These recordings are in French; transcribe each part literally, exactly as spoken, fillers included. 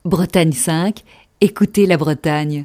Bretagne cinq, écoutez la Bretagne.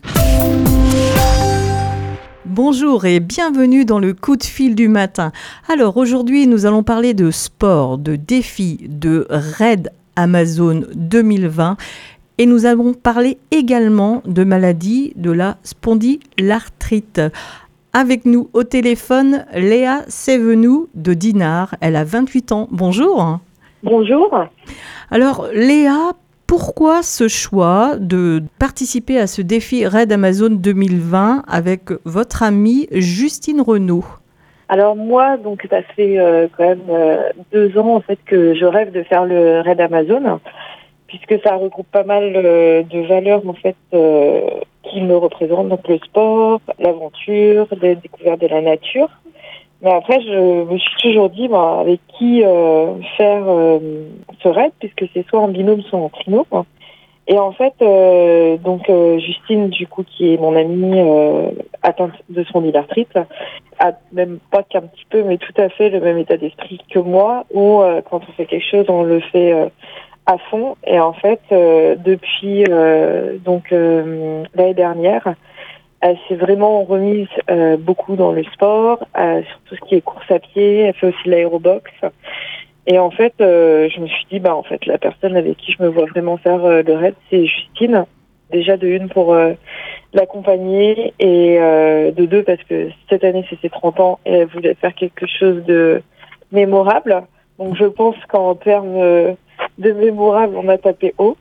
Bonjour et bienvenue dans le coup de fil du matin. Alors aujourd'hui nous allons parler de sport, de défis, de Raid Amazon deux mille vingt et nous allons parler également de maladie de la spondylarthrite. Avec nous au téléphone Léa Sévenou de Dinard, elle a vingt-huit ans. Bonjour. Bonjour. Alors Léa, pourquoi ce choix de participer à ce défi Raid Amazon deux mille vingt avec votre amie Justine Renaud? Alors moi, donc ça fait euh, quand même euh, deux ans en fait que je rêve de faire le Raid Amazon, puisque ça regroupe pas mal euh, de valeurs en fait euh, qui me représentent, donc le sport, l'aventure, la découverte de la nature. Mais après, je me suis toujours dit, bah, avec qui euh, faire euh, ce raid, puisque c'est soit en binôme, soit en trio. Quoi. Et en fait, euh, donc euh, Justine, du coup, qui est mon amie euh, atteinte de spondylarthrite, a même pas qu'un petit peu, mais tout à fait le même état d'esprit que moi, où euh, quand on fait quelque chose, on le fait euh, à fond. Et en fait, euh, depuis euh, donc euh, l'année dernière, elle s'est vraiment remise euh, beaucoup dans le sport, euh, sur tout ce qui est course à pied. Elle fait aussi de l'aérobox. Et en fait, euh, je me suis dit, bah en fait, la personne avec qui je me vois vraiment faire euh, le raid, c'est Justine. Déjà de une pour euh, l'accompagner et euh, de deux parce que cette année c'est ses trente ans et elle voulait faire quelque chose de mémorable. Donc je pense qu'en termes euh, de mémorable, on a tapé haut.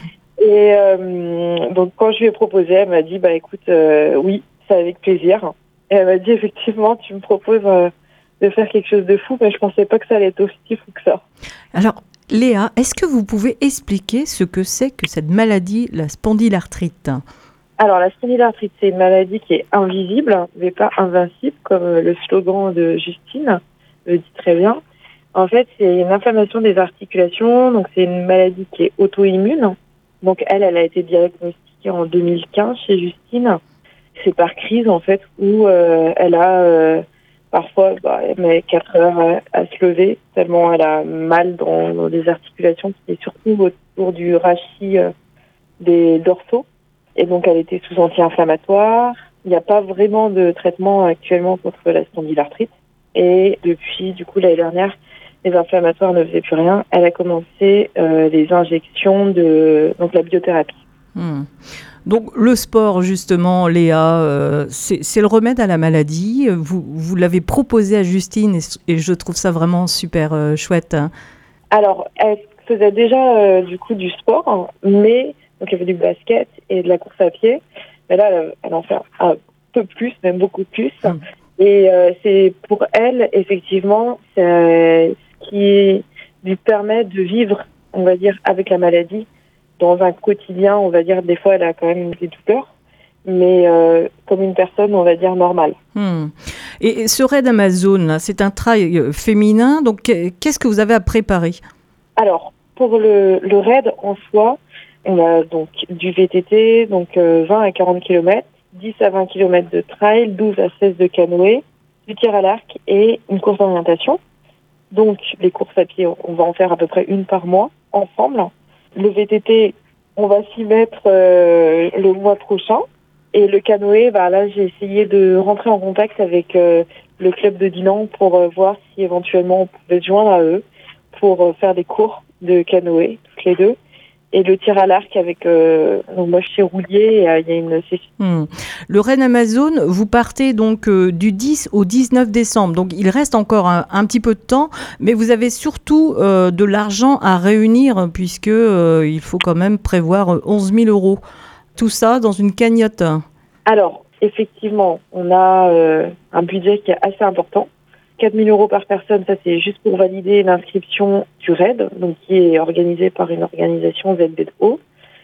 Et euh, donc quand je lui ai proposé, elle m'a dit bah écoute euh, oui, c'est avec plaisir. Et elle m'a dit effectivement tu me proposes euh, de faire quelque chose de fou, mais je pensais pas que ça allait être aussi fou que ça. Alors Léa, est-ce que vous pouvez expliquer ce que c'est que cette maladie, la spondylarthrite? Alors la spondylarthrite, c'est une maladie qui est invisible, mais pas invincible, comme le slogan de Justine le dit très bien. En fait, c'est une inflammation des articulations, donc c'est une maladie qui est auto-immune. Donc elle, elle a été diagnostiquée en deux mille quinze chez Justine. C'est par crise en fait où euh, elle a euh, parfois bah, elle met quatre heures à, à se lever tellement elle a mal dans, dans les articulations, qui est surtout autour du rachis euh, des dorsaux. Et donc elle était sous anti-inflammatoire. Il n'y a pas vraiment de traitement actuellement contre la spondylarthrite. Et depuis du coup l'année dernière, les inflammatoires ne faisaient plus rien. Elle a commencé euh, les injections de donc la biothérapie. Hmm. Donc le sport justement, Léa, euh, c'est, c'est le remède à la maladie. Vous, vous l'avez proposé à Justine et, et je trouve ça vraiment super euh, chouette. Hein. Alors elle faisait déjà euh, du coup du sport, hein, mais donc elle fait du basket et de la course à pied. Mais là elle, elle en fait un peu plus, même beaucoup plus. Hmm. Et euh, c'est pour elle effectivement c'est ce qui lui permet de vivre, on va dire, avec la maladie dans un quotidien, on va dire, des fois elle a quand même des douleurs, mais euh, comme une personne, on va dire, normale. Hmm. Et ce raid Amazon, là, c'est un trail féminin, donc qu'est-ce que vous avez à préparer? Alors, pour le, le raid en soi, on a donc du V T T, donc euh, vingt à quarante kilomètres, dix à vingt kilomètres de trail, douze à seize de canoë, du tir à l'arc et une course d'orientation. Donc, les courses à pied, on va en faire à peu près une par mois, ensemble. Le V T T, on va s'y mettre euh, le mois prochain. Et le canoë, bah là, j'ai essayé de rentrer en contact avec euh, le club de Dinan pour euh, voir si éventuellement on pouvait se joindre à eux pour euh, faire des cours de canoë, toutes les deux. Et le tir à l'arc avec... Euh, donc moi, je suis roulier et euh, il y a une session. Hmm. Le Raid Amazon, vous partez donc euh, du dix au dix-neuf décembre. Donc, il reste encore un, un petit peu de temps, mais vous avez surtout euh, de l'argent à réunir puisque euh, il faut quand même prévoir onze mille euros. Tout ça dans une cagnotte. Alors, effectivement, on a euh, un budget qui est assez important. quatre mille euros par personne, ça c'est juste pour valider l'inscription du raid, donc qui est organisée par une organisation Z B O.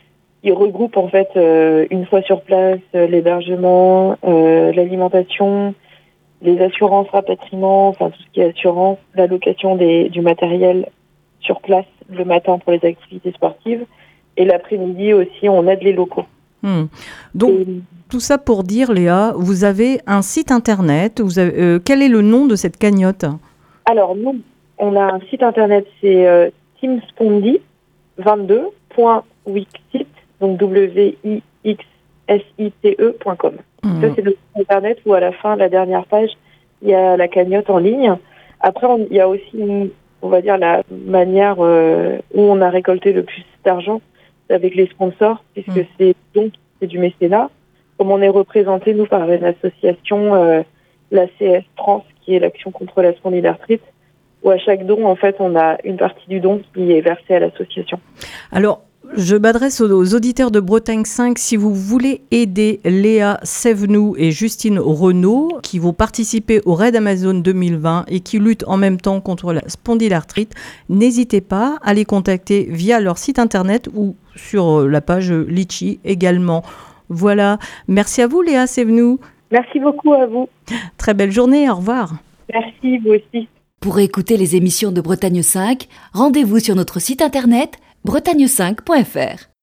Il regroupe en fait euh, une fois sur place euh, l'hébergement, euh, l'alimentation, les assurances rapatriement, enfin tout ce qui est assurance, la location des, du matériel sur place le matin pour les activités sportives et l'après-midi aussi on aide les locaux. Hmm. Donc et... tout ça pour dire, Léa, vous avez un site internet. Vous avez, euh, quel est le nom de cette cagnotte? Alors nous, on a un site internet, c'est euh, team spondy vingt-deux point wixsite donc W I X S I T E point com. Mmh. Ça, c'est le site internet où à la fin, la dernière page, il y a la cagnotte en ligne. Après, on, il y a aussi, une, on va dire, la manière euh, où on a récolté le plus d'argent, c'est avec les sponsors, puisque mmh. c'est donc c'est du mécénat. Comme on est représenté, nous, par une association, euh, la C S Trans, qui est l'Action contre la spondylarthrite, où à chaque don, en fait, on a une partie du don qui est versée à l'association. Alors, je m'adresse aux auditeurs de Bretagne cinq. Si vous voulez aider Léa Sévenou et Justine Renaud, qui vont participer au Raid Amazon deux mille vingt et qui luttent en même temps contre la spondylarthrite, n'hésitez pas à les contacter via leur site internet ou sur la page Litchi également. Voilà. Merci à vous, Léa Sévenou. Merci beaucoup à vous. Très belle journée. Au revoir. Merci, vous aussi. Pour écouter les émissions de Bretagne cinq, rendez-vous sur notre site internet bretagne cinq point f r.